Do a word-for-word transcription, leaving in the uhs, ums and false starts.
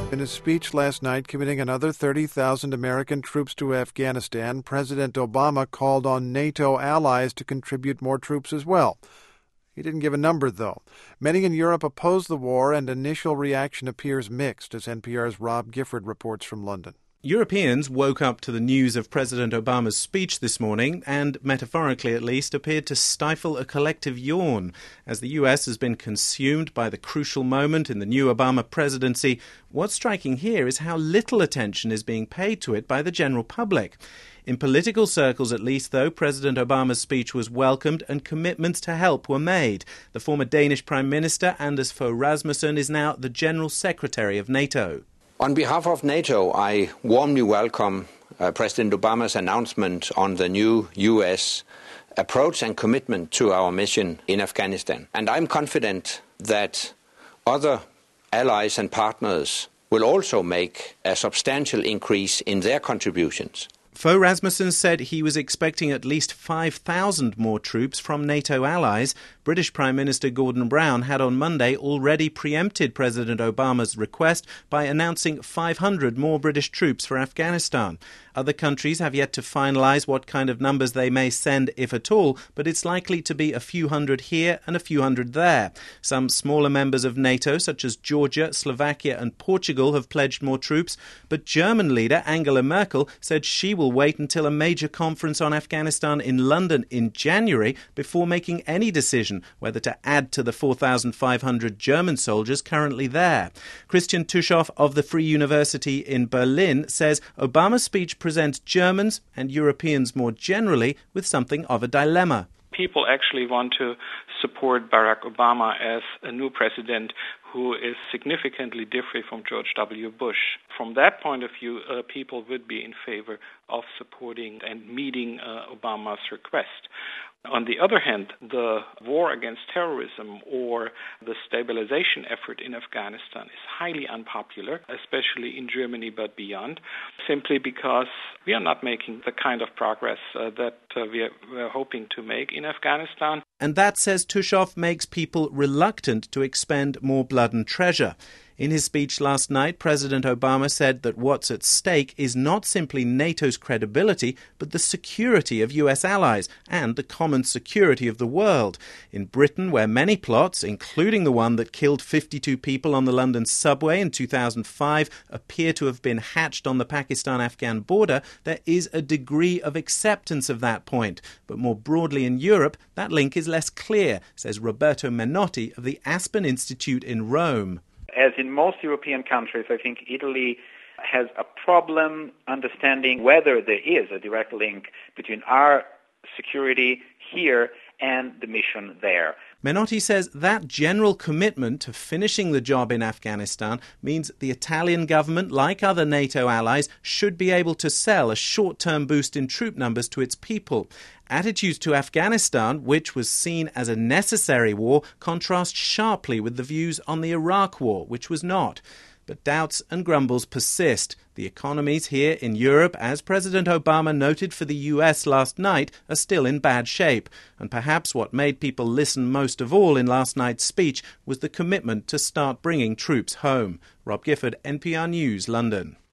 In his speech last night committing another thirty thousand American troops to Afghanistan, President Obama called on NATO allies to contribute more troops as well. He didn't give a number, though. Many in Europe oppose the war, and initial reaction appears mixed, as N P R's Rob Gifford reports from London. Europeans woke up to the news of President Obama's speech this morning and, metaphorically at least, appeared to stifle a collective yawn. As the U S has been consumed by the crucial moment in the new Obama presidency, what's striking here is how little attention is being paid to it by the general public. In political circles, at least, though, President Obama's speech was welcomed and commitments to help were made. The former Danish Prime Minister, Anders Fogh Rasmussen, is now the General Secretary of NATO. On behalf of NATO, I warmly welcome uh, President Obama's announcement on the new U S approach and commitment to our mission in Afghanistan. And I'm confident that other allies and partners will also make a substantial increase in their contributions. Fogh Rasmussen said he was expecting at least five thousand more troops from NATO allies. British Prime Minister Gordon Brown had on Monday already preempted President Obama's request by announcing five hundred more British troops for Afghanistan. Other countries have yet to finalise what kind of numbers they may send, if at all, but it's likely to be a few hundred here and a few hundred there. Some smaller members of NATO, such as Georgia, Slovakia and Portugal, have pledged more troops, but German leader Angela Merkel said she will wait until a major conference on Afghanistan in London in January before making any decision whether to add to the four thousand five hundred German soldiers currently there. Christian Tuschow of the Free University in Berlin says Obama's speech presents Germans and Europeans more generally with something of a dilemma. People actually want to support Barack Obama as a new president who is significantly different from George W. Bush. From that point of view, uh, people would be in favor of supporting and meeting uh, Obama's request. On the other hand, the war against terrorism or the stabilization effort in Afghanistan is highly unpopular, especially in Germany but beyond, simply because we are not making the kind of progress uh, that uh, we are, we are hoping to make in Afghanistan. And that, says Tuschow, makes people reluctant to expend more blood and treasure. In his speech last night, President Obama said that what's at stake is not simply NATO's credibility, but the security of U S allies and the common security of the world. In Britain, where many plots, including the one that killed fifty-two people on the London subway in two thousand five, appear to have been hatched on the Pakistan-Afghan border, there is a degree of acceptance of that point. But more broadly in Europe, that link is less clear, says Roberto Menotti of the Aspen Institute in Rome. As in most European countries, I think Italy has a problem understanding whether there is a direct link between our security here and the mission there. Menotti says that general commitment to finishing the job in Afghanistan means the Italian government, like other NATO allies, should be able to sell a short-term boost in troop numbers to its people. Attitudes to Afghanistan, which was seen as a necessary war, contrast sharply with the views on the Iraq war, which was not. But doubts and grumbles persist. The economies here in Europe, as President Obama noted for the U S last night, are still in bad shape. And perhaps what made people listen most of all in last night's speech was the commitment to start bringing troops home. Rob Gifford, N P R News, London.